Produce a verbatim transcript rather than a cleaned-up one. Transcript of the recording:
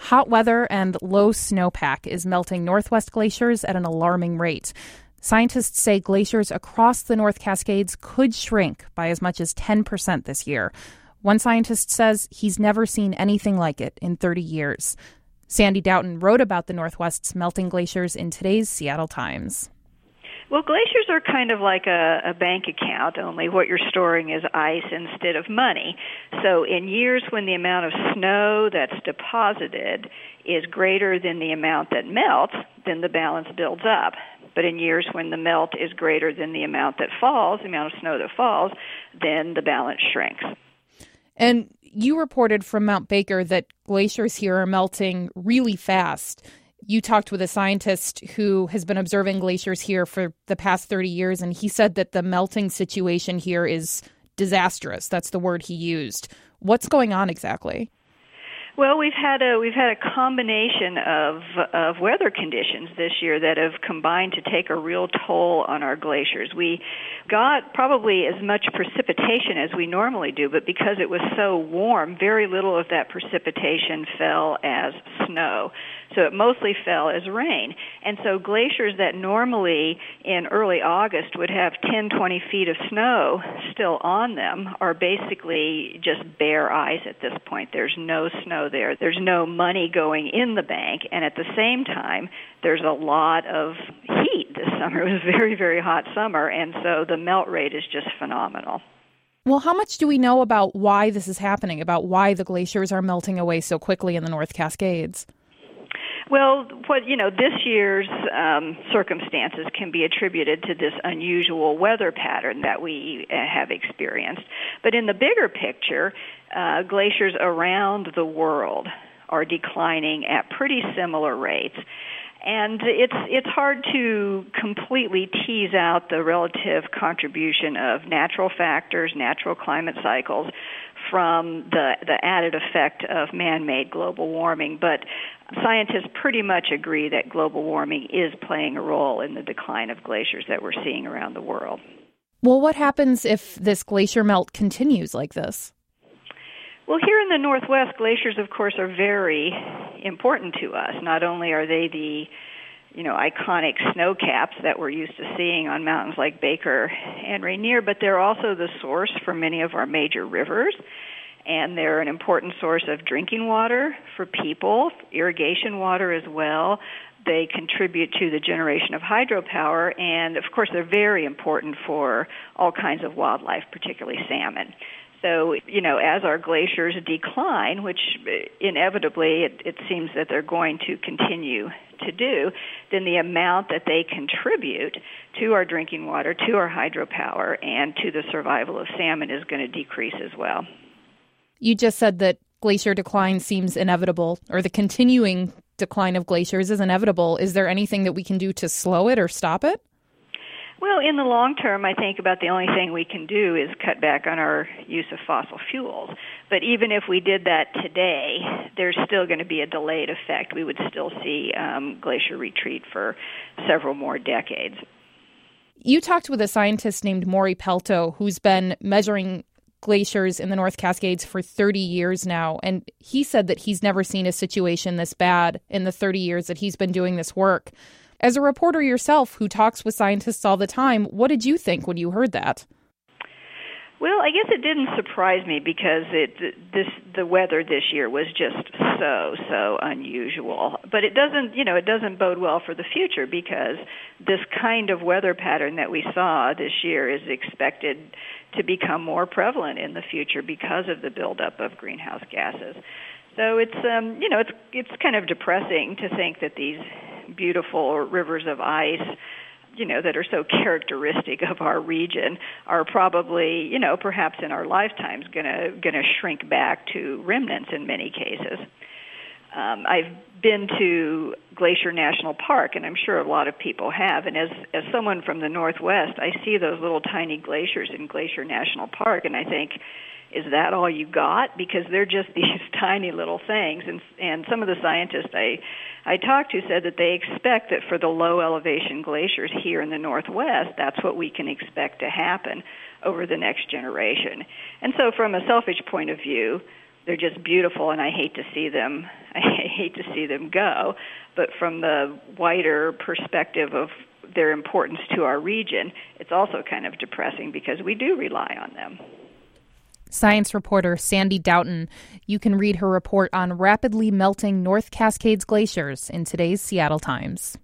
Hot weather and low snowpack is melting Northwest glaciers at an alarming rate. Scientists say glaciers across the North Cascades could shrink by as much as ten percent this year. One scientist says he's never seen anything like it in thirty years. Sandy Doughton wrote about the Northwest's melting glaciers in today's Seattle Times. Well, glaciers are kind of like a, a bank account, only what you're storing is ice instead of money. So in years when the amount of snow that's deposited is greater than the amount that melts, then the balance builds up. But in years when the melt is greater than the amount that falls, the amount of snow that falls, then the balance shrinks. And you reported from Mount Baker that glaciers here are melting really fast. You talked with a scientist who has been observing glaciers here for the past thirty years, and he said that the melting situation here is disastrous. That's the word he used. What's going on exactly? Well, we've had a we've had a combination of of weather conditions this year that have combined to take a real toll on our glaciers. We got probably as much precipitation as we normally do, but because it was so warm, very little of that precipitation fell as snow. So it mostly fell as rain. And so glaciers that normally in early August would have ten, twenty feet of snow still on them are basically just bare ice at this point. There's no snow there. There's no money going in the bank. And at the same time, there's a lot of heat this summer. It was a very, very hot summer. And so the melt rate is just phenomenal. Well, how much do we know about why this is happening, about why the glaciers are melting away so quickly in the North Cascades? Well, what you know, this year's um, circumstances can be attributed to this unusual weather pattern that we uh, have experienced. But in the bigger picture, uh, glaciers around the world are declining at pretty similar rates. And it's it's hard to completely tease out the relative contribution of natural factors, natural climate cycles, from the, the added effect of man-made global warming. But scientists pretty much agree that global warming is playing a role in the decline of glaciers that we're seeing around the world. Well, what happens if this glacier melt continues like this? Well, here in the Northwest, glaciers, of course, are very important to us. Not only are they the, you know, iconic snow caps that we're used to seeing on mountains like Baker and Rainier, but they're also the source for many of our major rivers, and they're an important source of drinking water for people, irrigation water as well. They contribute to the generation of hydropower, and, of course, they're very important for all kinds of wildlife, particularly salmon. So, you know, as our glaciers decline, which inevitably it, it seems that they're going to continue to do, then the amount that they contribute to our drinking water, to our hydropower, and to the survival of salmon is going to decrease as well. You just said that glacier decline seems inevitable, or the continuing decline of glaciers is inevitable. Is there anything that we can do to slow it or stop it? Well, in the long term, I think about the only thing we can do is cut back on our use of fossil fuels. But even if we did that today, there's still going to be a delayed effect. We would still see um, glacier retreat for several more decades. You talked with a scientist named Maury Pelto, who's been measuring glaciers in the North Cascades for thirty years now, and he said that he's never seen a situation this bad in the thirty years that he's been doing this work. As a reporter yourself who talks with scientists all the time, what did you think when you heard that? Well, I guess it didn't surprise me because it this the weather this year was just so so unusual. But it doesn't, you know, it doesn't bode well for the future because this kind of weather pattern that we saw this year is expected to become more prevalent in the future because of the buildup of greenhouse gases. So it's um, you know, it's it's kind of depressing to think that these beautiful rivers of ice, you know, that are so characteristic of our region are probably, you know, perhaps in our lifetimes going to going to shrink back to remnants in many cases. Um, I've been to Glacier National Park, and I'm sure a lot of people have, and as as someone from the Northwest, I see those little tiny glaciers in Glacier National Park, and I think, is that all you got? Because they're just these tiny little things. And and some of the scientists I, I talked to said that they expect that for the low elevation glaciers here in the Northwest, that's what we can expect to happen over the next generation. And so from a selfish point of view, they're just beautiful, and I hate to see them. I hate to see them go. But from the wider perspective of their importance to our region, it's also kind of depressing because we do rely on them. Science reporter Sandy Doughton. You can read her report on rapidly melting North Cascades glaciers in today's Seattle Times.